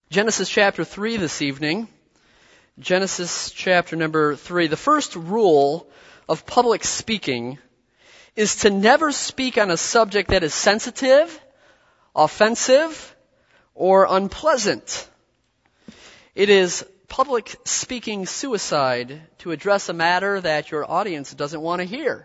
Genesis chapter 3 this evening. Genesis chapter number 3. The first rule of public speaking is to never speak on a subject that is sensitive, offensive, or unpleasant. It is public speaking suicide to address a matter that your audience doesn't want to hear.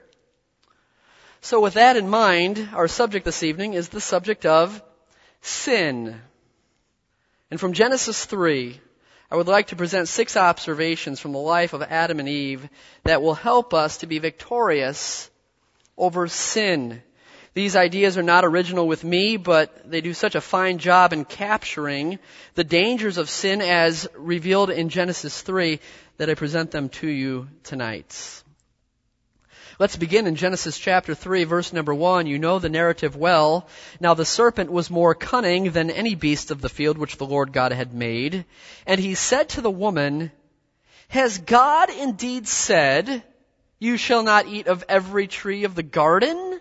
So with that in mind, our subject this evening is the subject of sin. And from Genesis 3, I would like to present 6 observations from the life of Adam and Eve that will help us to be victorious over sin. These ideas are not original with me, but they do such a fine job in capturing the dangers of sin as revealed in Genesis 3 that I present them to you tonight. Let's begin in Genesis chapter 3, verse number 1. You know the narrative well. Now the serpent was more cunning than any beast of the field which the Lord God had made. And he said to the woman, "Has God indeed said, 'You shall not eat of every tree of the garden'?"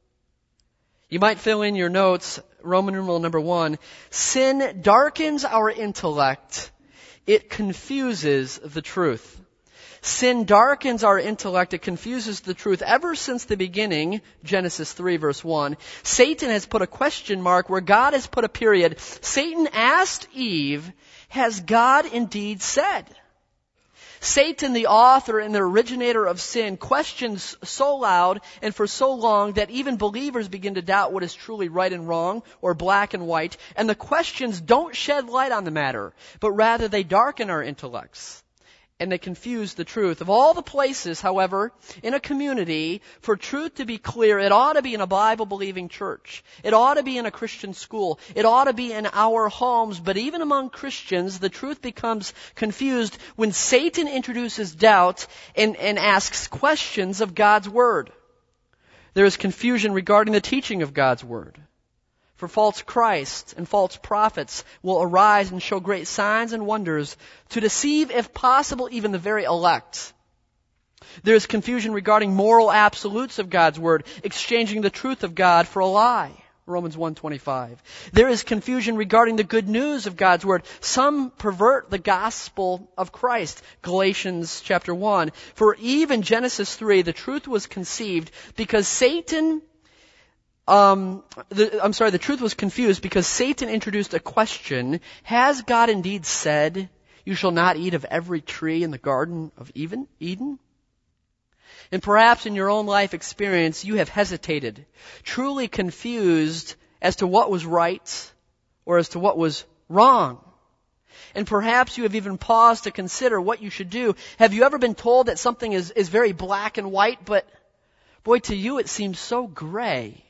You might fill in your notes, Roman numeral number 1. Sin darkens our intellect. It confuses the truth. Sin darkens our intellect. It confuses the truth. Ever since the beginning, Genesis 3 verse 1, Satan has put a question mark where God has put a period. Satan asked Eve, "Has God indeed said?" Satan, the author and the originator of sin, questions so loud and for so long that even believers begin to doubt what is truly right and wrong or black and white. And the questions don't shed light on the matter, but rather they darken our intellects. And they confuse the truth. Of all the places, however, in a community, for truth to be clear, it ought to be in a Bible-believing church. It ought to be in a Christian school. It ought to be in our homes. But even among Christians, the truth becomes confused when Satan introduces doubt and asks questions of God's Word. There is confusion regarding the teaching of God's Word. For false Christs and false prophets will arise and show great signs and wonders to deceive, if possible, even the very elect. There is confusion regarding moral absolutes of God's Word, exchanging the truth of God for a lie. Romans 1:25. There is confusion regarding the good news of God's Word. Some pervert the gospel of Christ. Galatians chapter 1. For Eve in Genesis 3, the truth was conceived because the truth was confused because Satan introduced a question. Has God indeed said, "You shall not eat of every tree in the Garden of Eden"? And perhaps in your own life experience, you have hesitated, truly confused as to what was right or as to what was wrong. And perhaps you have even paused to consider what you should do. Have you ever been told that something is very black and white, but boy, to you it seems so gray?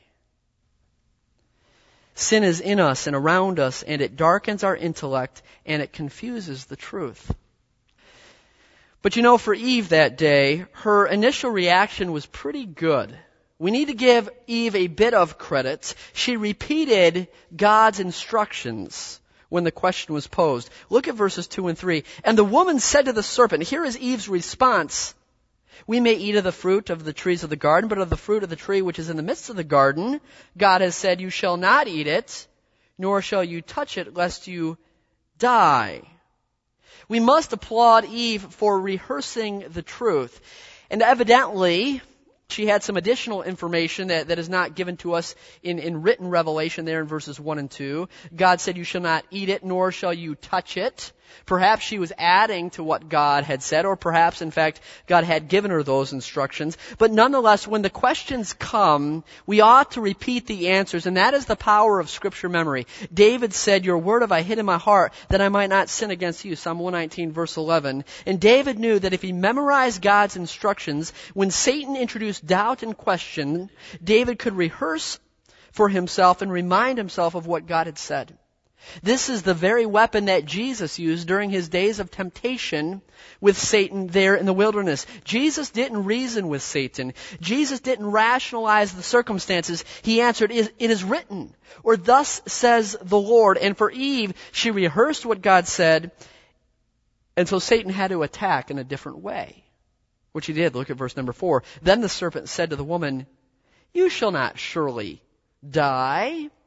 Sin is in us and around us, and it darkens our intellect, and it confuses the truth. But you know, for Eve that day, her initial reaction was pretty good. We need to give Eve a bit of credit. She repeated God's instructions when the question was posed. Look at verses 2 and 3. And the woman said to the serpent, here is Eve's response, "We may eat of the fruit of the trees of the garden, but of the fruit of the tree which is in the midst of the garden, God has said, 'You shall not eat it, nor shall you touch it, lest you die.'" We must applaud Eve for rehearsing the truth. And evidently, she had some additional information that is not given to us in written revelation there in verses 1 and 2. God said, "You shall not eat it, nor shall you touch it." Perhaps she was adding to what God had said, or perhaps, in fact, God had given her those instructions. But nonetheless, when the questions come, we ought to repeat the answers, and that is the power of Scripture memory. David said, "Your word have I hid in my heart, that I might not sin against you," Psalm 119, verse 11. And David knew that if he memorized God's instructions, when Satan introduced doubt and question, David could rehearse for himself and remind himself of what God had said. This is the very weapon that Jesus used during his days of temptation with Satan there in the wilderness. Jesus didn't reason with Satan. Jesus didn't rationalize the circumstances. He answered, "It is written," or "Thus says the Lord." And for Eve, she rehearsed what God said, and so Satan had to attack in a different way, which he did. Look at verse number 4. Then the serpent said to the woman, "You shall not surely die.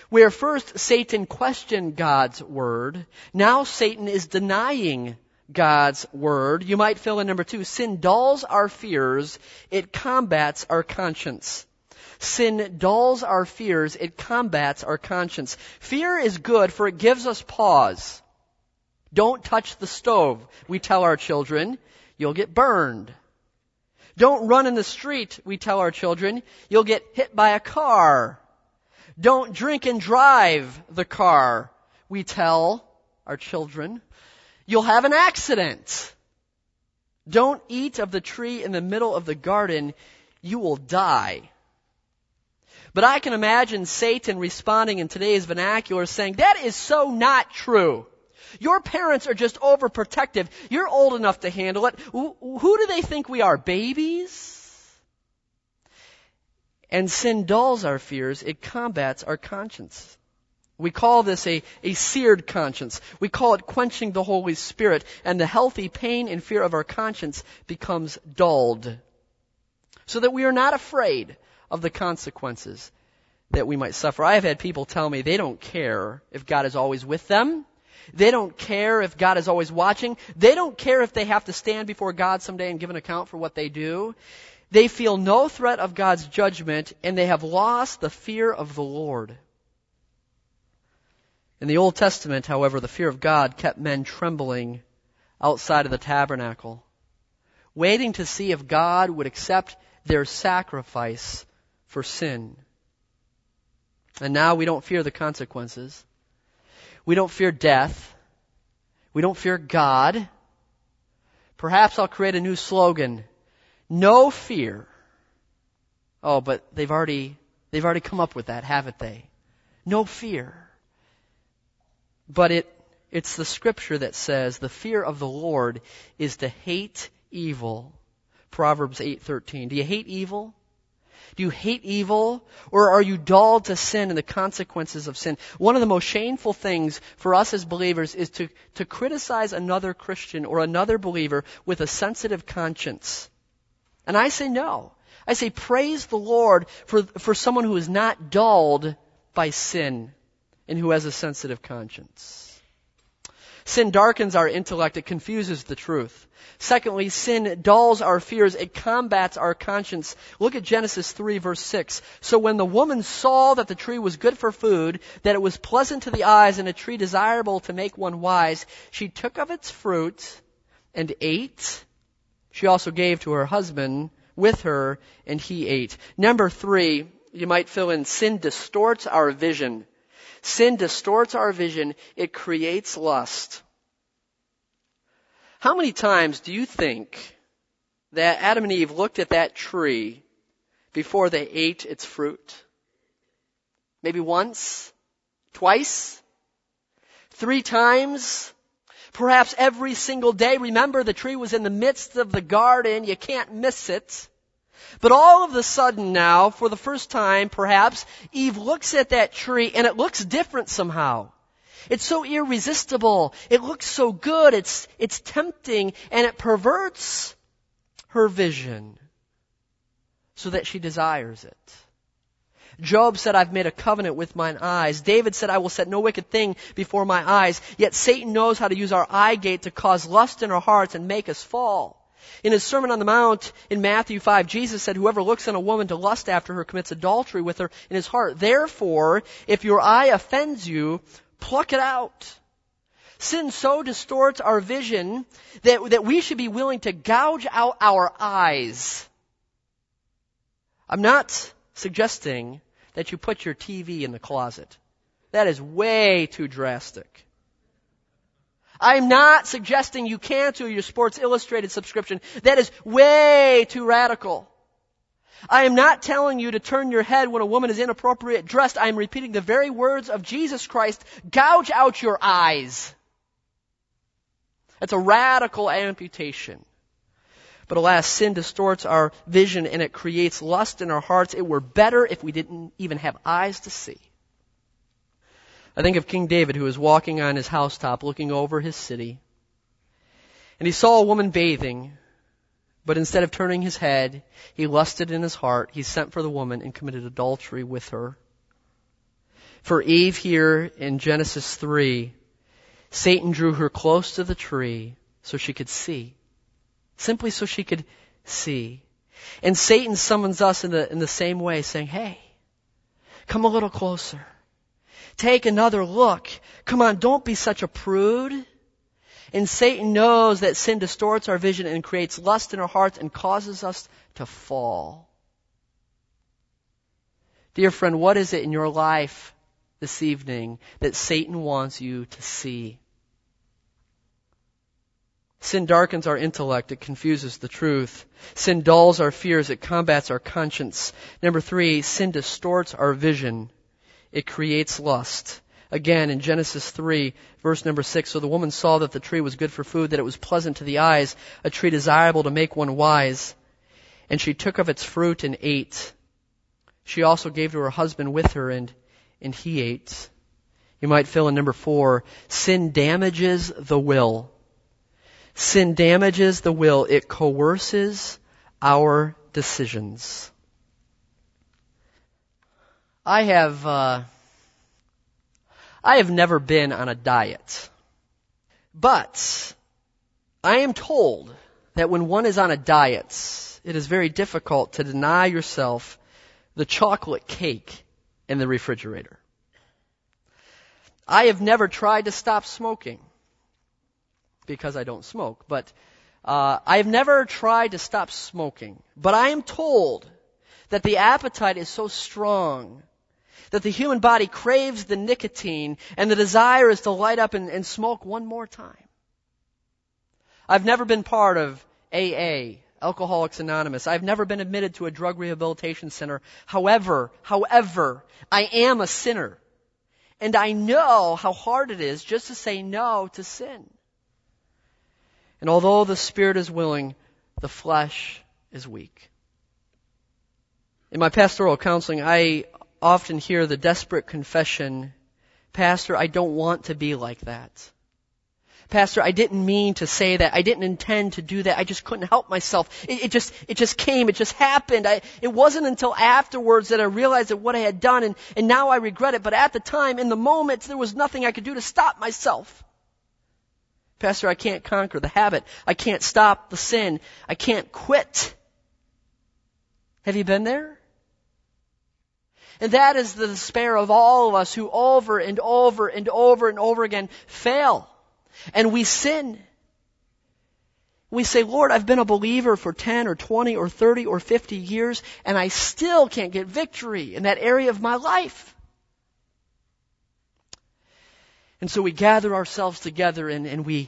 Where first Satan questioned God's word, now Satan is denying God's word. You might fill in number 2. Sin dulls our fears. It combats our conscience. Sin dulls our fears. It combats our conscience. Fear is good, for it gives us pause. Don't touch the stove, we tell our children. You'll get burned. Don't run in the street, we tell our children. You'll get hit by a car. Don't drink and drive the car, we tell our children. You'll have an accident. Don't eat of the tree in the middle of the garden. You will die. But I can imagine Satan responding in today's vernacular saying, that is so not true. Your parents are just overprotective. You're old enough to handle it. Who do they think we are, babies? And sin dulls our fears. It combats our conscience. We call this a seared conscience. We call it quenching the Holy Spirit. And the healthy pain and fear of our conscience becomes dulled. So that we are not afraid of the consequences that we might suffer. I have had people tell me they don't care if God is always with them. They don't care if God is always watching. They don't care if they have to stand before God someday and give an account for what they do. They feel no threat of God's judgment, and they have lost the fear of the Lord. In the Old Testament, however, the fear of God kept men trembling outside of the tabernacle, waiting to see if God would accept their sacrifice for sin. And now we don't fear the consequences. We don't fear death. We don't fear God. Perhaps I'll create a new slogan. No fear. Oh, but they've already come up with that, haven't they? No fear. But it's the scripture that says the fear of the Lord is to hate evil. Proverbs 8:13. Do you hate evil? Do you hate evil? Or are you dulled to sin and the consequences of sin? One of the most shameful things for us as believers is to criticize another Christian or another believer with a sensitive conscience. And I say no. I say praise the Lord for someone who is not dulled by sin and who has a sensitive conscience. Sin darkens our intellect. It confuses the truth. Secondly, sin dulls our fears. It combats our conscience. Look at Genesis 3, verse 6. So when the woman saw that the tree was good for food, that it was pleasant to the eyes, and a tree desirable to make one wise, she took of its fruit and ate. She also gave to her husband with her, and he ate. Number 3, you might fill in, sin distorts our vision. Sin distorts our vision. It creates lust. How many times do you think that Adam and Eve looked at that tree before they ate its fruit? Maybe once? Twice? 3 times? Perhaps every single day. Remember, the tree was in the midst of the garden. You can't miss it. But all of a sudden now, for the first time, perhaps, Eve looks at that tree and it looks different somehow. It's so irresistible. It looks so good. It's tempting, and it perverts her vision so that she desires it. Job said, I've made a covenant with mine eyes. David said, I will set no wicked thing before my eyes. Yet Satan knows how to use our eye gate to cause lust in our hearts and make us fall. In his Sermon on the Mount in Matthew 5, Jesus said, whoever looks on a woman to lust after her commits adultery with her in his heart. Therefore, if your eye offends you, pluck it out. Sin so distorts our vision that we should be willing to gouge out our eyes. I'm not suggesting that you put your TV in the closet. That is way too drastic. I'm not suggesting you cancel your Sports Illustrated subscription. That is way too radical. I am not telling you to turn your head when a woman is inappropriate dressed. I am repeating the very words of Jesus Christ. Gouge out your eyes. That's a radical amputation. But alas, sin distorts our vision and it creates lust in our hearts. It were better if we didn't even have eyes to see. I think of King David, who was walking on his housetop looking over his city. And he saw a woman bathing, but instead of turning his head, he lusted in his heart. He sent for the woman and committed adultery with her. For Eve here in Genesis 3, Satan drew her close to the tree so she could see. Simply so she could see. And Satan summons us in the same way, saying, hey, come a little closer. Take another look. Come on, don't be such a prude. And Satan knows that sin distorts our vision and creates lust in our hearts and causes us to fall. Dear friend, what is it in your life this evening that Satan wants you to see? Sin darkens our intellect. It confuses the truth. Sin dulls our fears. It combats our conscience. Number 3, sin distorts our vision. It creates lust. Again, in Genesis 3, verse number 6, so the woman saw that the tree was good for food, that it was pleasant to the eyes, a tree desirable to make one wise. And she took of its fruit and ate. She also gave to her husband with her, and he ate. You might fill in number 4, sin damages the will. Sin damages the will. It coerces our decisions. I have never been on a diet. But I am told that when one is on a diet, it is very difficult to deny yourself the chocolate cake in the refrigerator. I have never tried to stop smoking because I don't smoke, but I have never tried to stop smoking. But I am told that the appetite is so strong that the human body craves the nicotine and the desire is to light up and smoke one more time. I've never been part of AA, Alcoholics Anonymous. I've never been admitted to a drug rehabilitation center. However, I am a sinner. And I know how hard it is just to say no to sin. And although the spirit is willing, the flesh is weak. In my pastoral counseling, I often hear the desperate confession, Pastor, I don't want to be like that. Pastor, I didn't mean to say that. I didn't intend to do that. I just couldn't help myself. It just came. It just happened. It wasn't until afterwards that I realized that what I had done, and now I regret it. But at the time, in the moment, there was nothing I could do to stop myself. Pastor, I can't conquer the habit. I can't stop the sin. I can't quit. Have you been there? And that is the despair of all of us who over and over and over and over again fail. And we sin. We say, Lord, I've been a believer for 10 or 20 or 30 or 50 years, and I still can't get victory in that area of my life. And so we gather ourselves together and we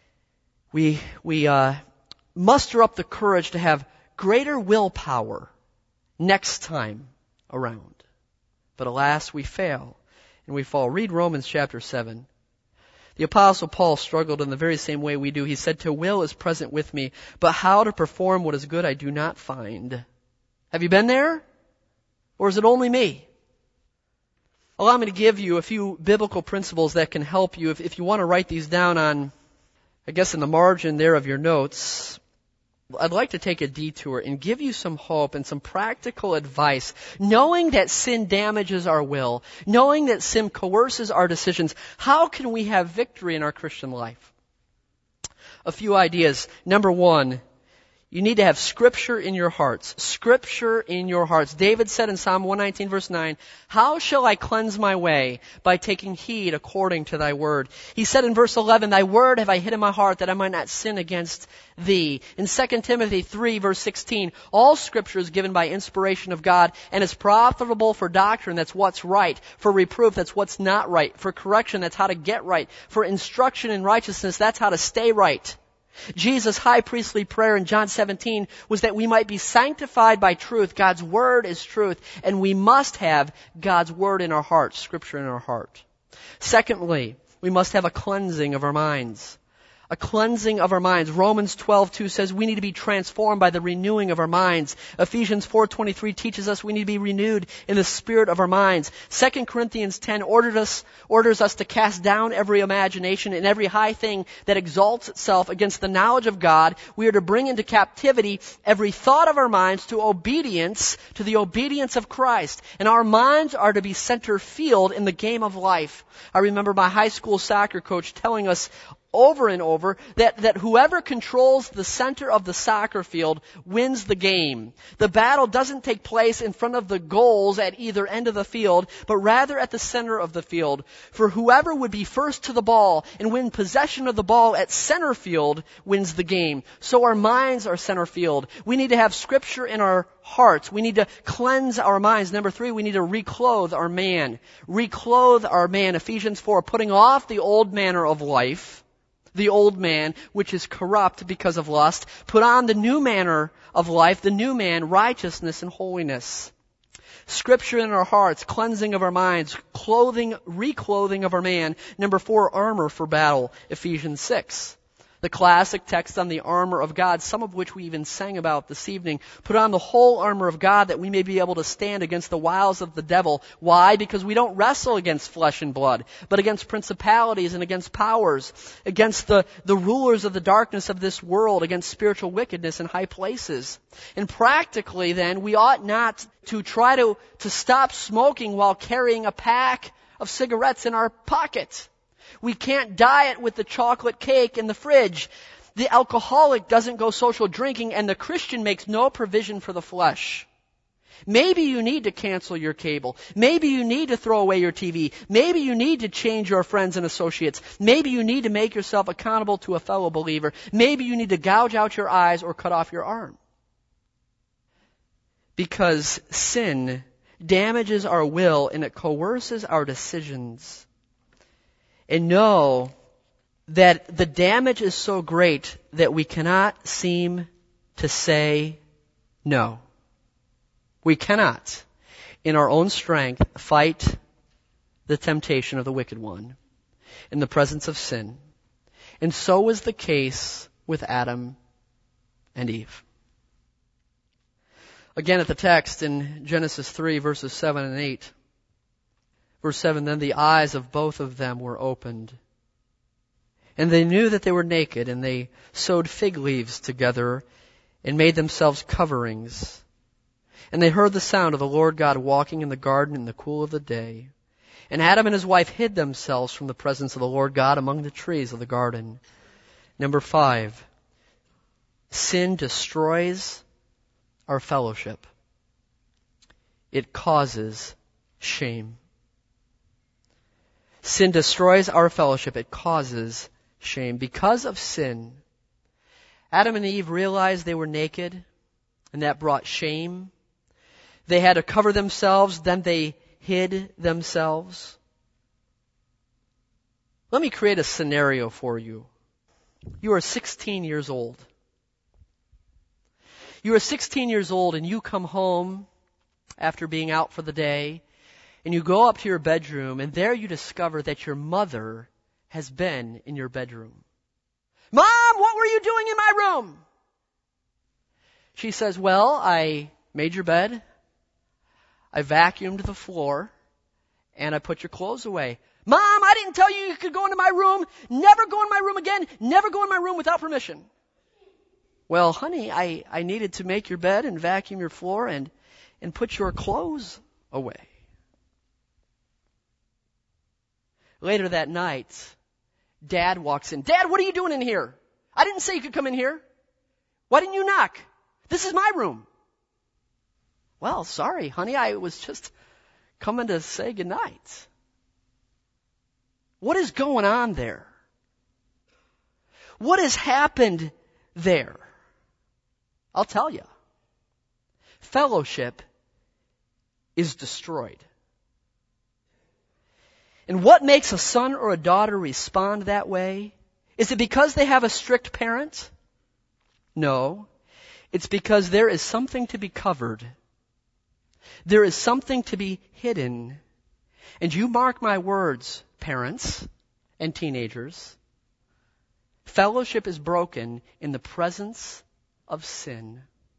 muster up the courage to have greater willpower next time around. But alas, we fail and we fall. Read Romans chapter 7. The Apostle Paul struggled in the very same way we do. He said, to will is present with me, but how to perform what is good I do not find. Have you been there? Or is it only me? Allow me to give you a few biblical principles that can help you. If you want to write these down on, I guess in the margin there of your notes, I'd like to take a detour and give you some hope and some practical advice, knowing that sin damages our will, knowing that sin coerces our decisions. How can we have victory in our Christian life? A few ideas. Number 1, you need to have Scripture in your hearts. Scripture in your hearts. David said in Psalm 119 verse 9, how shall I cleanse my way? By taking heed according to thy word. He said in verse 11, thy word have I hid in my heart that I might not sin against thee. In 2 Timothy 3 verse 16, all Scripture is given by inspiration of God and is profitable for doctrine, that's what's right. For reproof, that's what's not right. For correction, that's how to get right. For instruction in righteousness, that's how to stay right. Jesus' high priestly prayer in John 17 was that we might be sanctified by truth. God's word is truth, and we must have God's word in our hearts, Scripture in our heart. Secondly, we must have a cleansing of our minds. A cleansing of our minds. Romans 12:2 says we need to be transformed by the renewing of our minds. Ephesians 4:23 teaches us we need to be renewed in the spirit of our minds. 2 Corinthians 10 orders us to cast down every imagination and every high thing that exalts itself against the knowledge of God. We are to bring into captivity every thought of our minds to the obedience of Christ. And our minds are to be center field in the game of life. I remember my high school soccer coach telling us over and over that whoever controls the center of the soccer field wins the game. The battle doesn't take place in front of the goals at either end of the field, but rather at the center of the field. For whoever would be first to the ball and win possession of the ball at center field wins the game. So our minds are center field. We need to have Scripture in our hearts. We need to cleanse our minds. Number 3, we need to reclothe our man. Reclothe our man. Ephesians 4, putting off the old manner of life, the old man, which is corrupt because of lust. Put on the new manner of life, the new man, righteousness and holiness. Scripture in our hearts, cleansing of our minds, reclothing of our man. Number 4, armor for battle, Ephesians 6. The classic text on the armor of God, some of which we even sang about this evening. Put on the whole armor of God that we may be able to stand against the wiles of the devil. Why? Because we don't wrestle against flesh and blood, but against principalities and against powers, against the rulers of the darkness of this world, against spiritual wickedness in high places. And practically then, we ought not to try to stop smoking while carrying a pack of cigarettes in our pocket. We can't diet with the chocolate cake in the fridge. The alcoholic doesn't go social drinking, and the Christian makes no provision for the flesh. Maybe you need to cancel your cable. Maybe you need to throw away your TV. Maybe you need to change your friends and associates. Maybe you need to make yourself accountable to a fellow believer. Maybe you need to gouge out your eyes or cut off your arm. Because sin damages our will and it coerces our decisions. And know that the damage is so great that we cannot seem to say no. We cannot, in our own strength, fight the temptation of the wicked one in the presence of sin. And so was the case with Adam and Eve. Again at the text in Genesis 3, verses 7 and 8. Verse 7, then the eyes of both of them were opened, and they knew that they were naked, and they sewed fig leaves together and made themselves coverings. And they heard the sound of the Lord God walking in the garden in the cool of the day. And Adam and his wife hid themselves from the presence of the Lord God among the trees of the garden. Number 5, sin destroys our fellowship. It causes shame. Sin destroys our fellowship. It causes shame. Because of sin, Adam and Eve realized they were naked, and that brought shame. They had to cover themselves, then they hid themselves. Let me create a scenario for you. You are 16 years old. You are 16 years old and you come home after being out for the day, and you go up to your bedroom, and there you discover that your mother has been in your bedroom. Mom, what were you doing in my room? She says, well, I made your bed, I vacuumed the floor, and I put your clothes away. Mom, I didn't tell you could go into my room. Never go in my room again. Never go in my room without permission. Well, honey, I needed to make your bed and vacuum your floor and put your clothes away. Later that night, Dad walks in. Dad, what are you doing in here? I didn't say you could come in here. Why didn't you knock? This is my room. Well, sorry, honey, I was just coming to say goodnight. What is going on there? What has happened there? I'll tell you. Fellowship is destroyed. And what makes a son or a daughter respond that way? Is it because they have a strict parent? No. It's because there is something to be covered. There is something to be hidden. And you mark my words, parents and teenagers, Fellowship is broken in the presence of sin.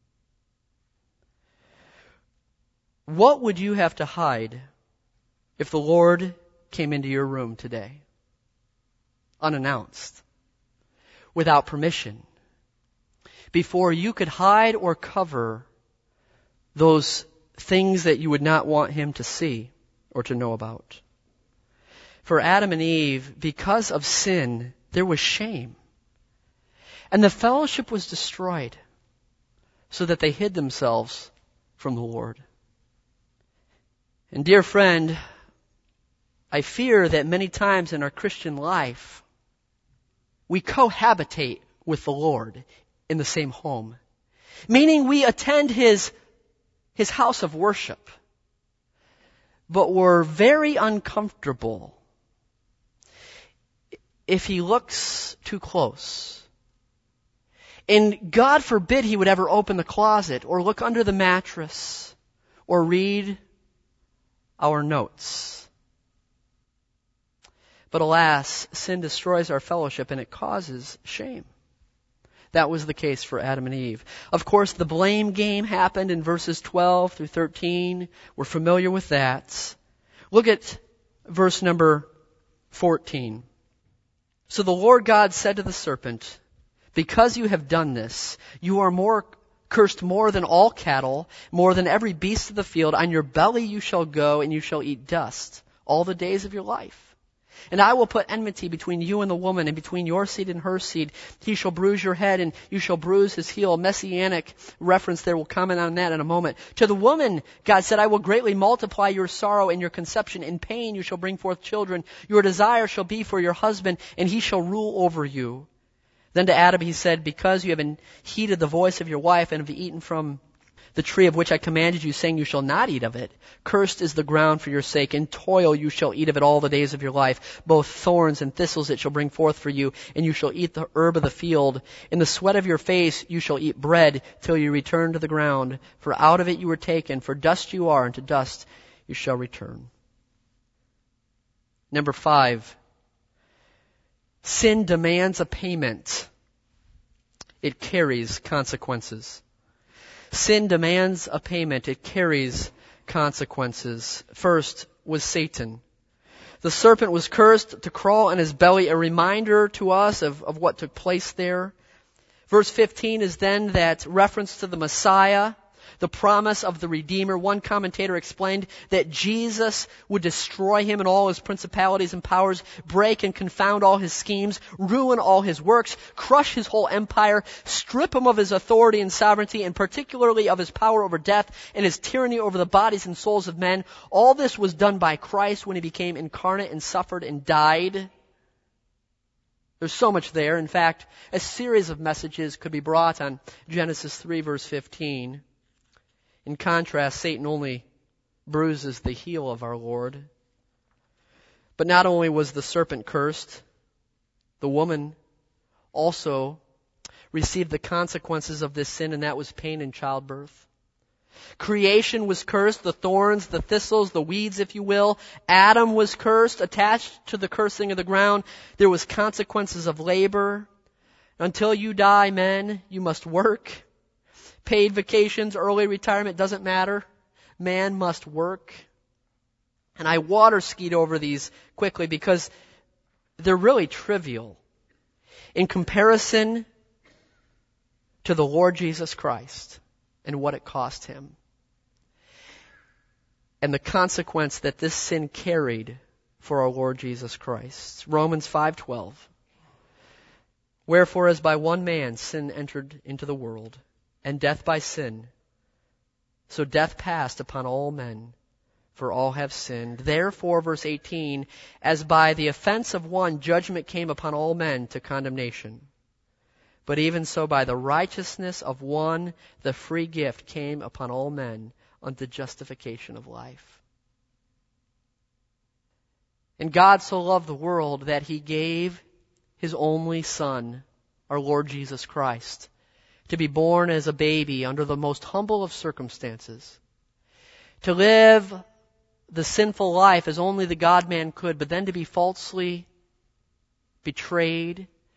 What would you have to hide if the Lord came into your room today? Unannounced, without permission, before you could hide or cover those things that you would not want him to see or to know about. For Adam and Eve, because of sin, there was shame. And the fellowship was destroyed so that they hid themselves from the Lord. And dear friend, I fear that many times in our Christian life, we cohabitate with the Lord in the same home. Meaning we attend His house of worship, but we're very uncomfortable if He looks too close. And God forbid He would ever open the closet or look under the mattress or read our notes. But alas, sin destroys our fellowship and it causes shame. That was the case for Adam and Eve. Of course, the blame game happened in verses 12 through 13. We're familiar with that. Look at verse number 14. So the Lord God said to the serpent, "Because you have done this, you are cursed more than all cattle, more than every beast of the field. On your belly you shall go, and you shall eat dust all the days of your life. And I will put enmity between you and the woman, and between your seed and her seed. He shall bruise your head, and you shall bruise his heel." A messianic reference there. We'll comment on that in a moment. To the woman, God said, "I will greatly multiply your sorrow and your conception. In pain you shall bring forth children. Your desire shall be for your husband, and he shall rule over you." Then to Adam he said, "Because you have heeded the voice of your wife, and have eaten from the tree of which I commanded you, saying you shall not eat of it, cursed is the ground for your sake. In toil you shall eat of it all the days of your life. Both thorns and thistles it shall bring forth for you, and you shall eat the herb of the field. In the sweat of your face you shall eat bread till you return to the ground. For out of it you were taken, for dust you are, and to dust you shall return." Number 5. Sin demands a payment. It carries consequences. Sin demands a payment. It carries consequences. First was Satan. The serpent was cursed to crawl on his belly, a reminder to us of what took place there. Verse 15 is then that reference to the Messiah, the promise of the Redeemer. One commentator explained that Jesus would destroy him and all his principalities and powers, break and confound all his schemes, ruin all his works, crush his whole empire, strip him of his authority and sovereignty, and particularly of his power over death and his tyranny over the bodies and souls of men. All this was done by Christ when he became incarnate and suffered and died. There's so much there. In fact, a series of messages could be brought on Genesis 3 verse 15. In contrast, Satan only bruises the heel of our Lord. But not only was the serpent cursed, the woman also received the consequences of this sin, and that was pain in childbirth. Creation was cursed, the thorns, the thistles, the weeds, if you will. Adam was cursed, attached to the cursing of the ground. There was consequences of labor. Until you die, men, you must work. Paid vacations, early retirement, doesn't matter. Man must work. And I water skied over these quickly because they're really trivial in comparison to the Lord Jesus Christ and what it cost him. And the consequence that this sin carried for our Lord Jesus Christ. Romans 5:12. "Wherefore as by one man sin entered into the world, and death by sin, so death passed upon all men, for all have sinned. Therefore," verse 18, "as by the offense of one judgment came upon all men to condemnation. But even so by the righteousness of one the free gift came upon all men unto justification of life." And God so loved the world that he gave his only Son, our Lord Jesus Christ, to be born as a baby under the most humble of circumstances, to live the sinful life as only the God-man could, but then to be falsely betrayed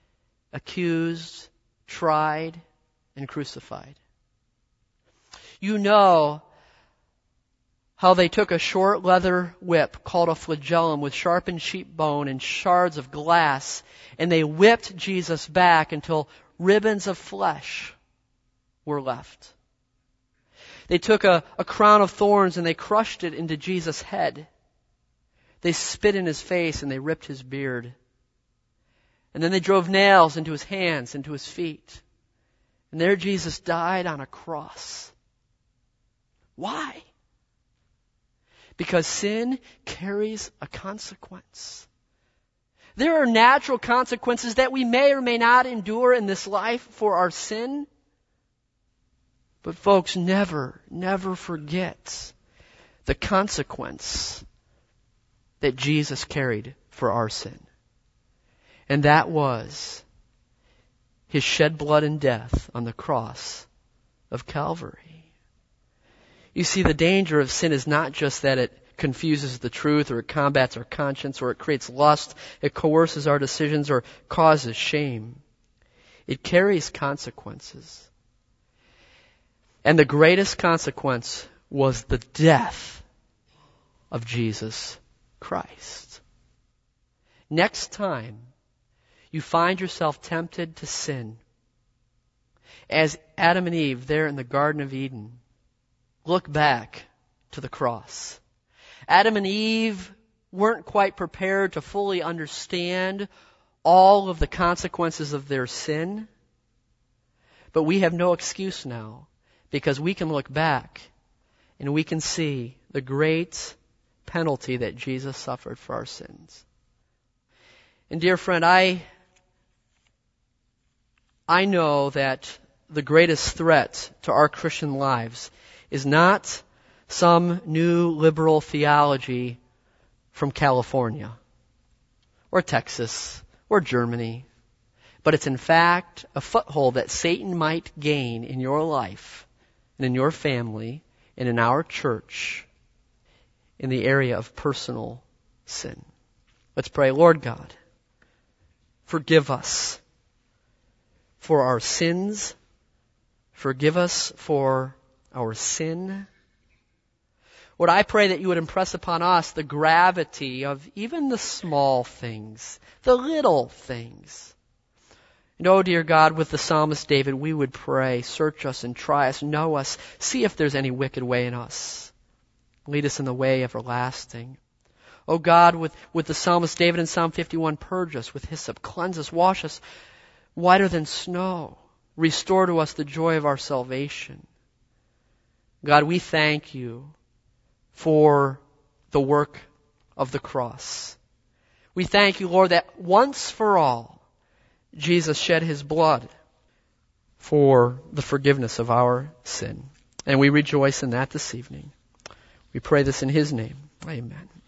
accused, tried, and crucified. You know how they took a short leather whip called a flagellum with sharpened sheep bone and shards of glass, and they whipped Jesus back until ribbons of flesh were left. They took a crown of thorns and they crushed it into Jesus' head. They spit in his face and they ripped his beard. And then they drove nails into his hands, into his feet. And there Jesus died on a cross. Why? Because sin carries a consequence. There are natural consequences that we may or may not endure in this life for our sin. But folks, never forget the consequence that Jesus carried for our sin. And that was his shed blood and death on the cross of Calvary. You see, the danger of sin is not just that it confuses the truth or it combats our conscience or it creates lust, it coerces our decisions or causes shame. It carries consequences. And the greatest consequence was the death of Jesus Christ. Next time you find yourself tempted to sin, as Adam and Eve there in the Garden of Eden, look back to the cross. Adam and Eve weren't quite prepared to fully understand all of the consequences of their sin, but we have no excuse now because we can look back and we can see the great penalty that Jesus suffered for our sins. And dear friend, I know that the greatest threat to our Christian lives is not some new liberal theology from California or Texas or Germany, but it's in fact a foothold that Satan might gain in your life and in your family and in our church in the area of personal sin. Let's pray. Lord God, forgive us for our sins. Forgive us for our sin. Lord, I pray that you would impress upon us the gravity of even the small things, the little things. And oh, dear God, with the psalmist David, we would pray, search us and try us, know us, see if there's any wicked way in us. Lead us in the way everlasting. Oh God, with the psalmist David in Psalm 51, purge us with hyssop, cleanse us, wash us whiter than snow. Restore to us the joy of our salvation. God, we thank you for the work of the cross. We thank you, Lord, that once for all, Jesus shed his blood for the forgiveness of our sin. And we rejoice in that this evening. We pray this in his name. Amen.